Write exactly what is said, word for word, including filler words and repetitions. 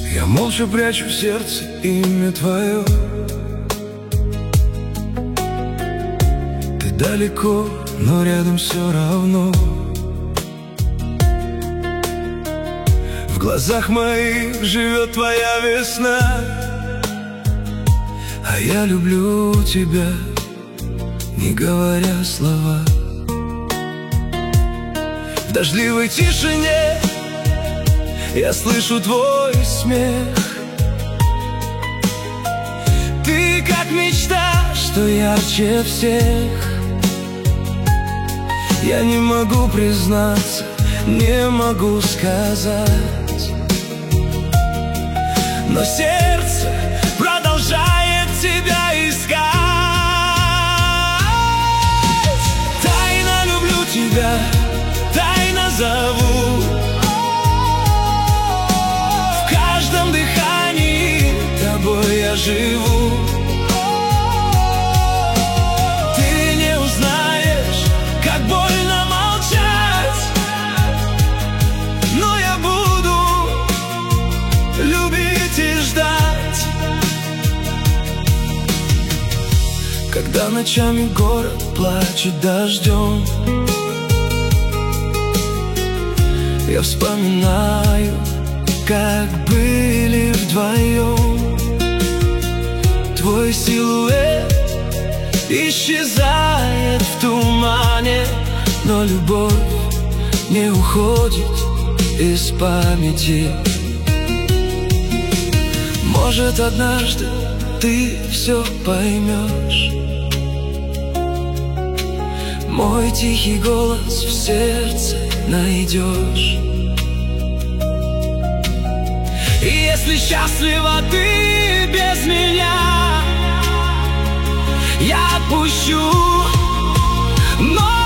Я молча прячу в сердце имя твое. Ты далеко, но рядом все равно. В глазах моих живет твоя весна, а я люблю тебя, не говоря слова. В дождливой тишине я слышу твой смех. Ты как мечта, что ярче всех. Я не могу признаться, не могу сказать, но сердце продолжает тебя искать. Тайно люблю тебя, тайно зову. В каждом дыхании тобой я живу. Ты не узнаешь, как больно молчать, но я буду любить и ждать. Когда ночами город плачет дождем, я вспоминаю, как были вдвоем. Твой силуэт исчезает в тумане, но любовь не уходит из памяти. Может, однажды ты все поймешь. Мой тихий голос в сердце найдешь. И если счастлива ты без меня, я отпущу, но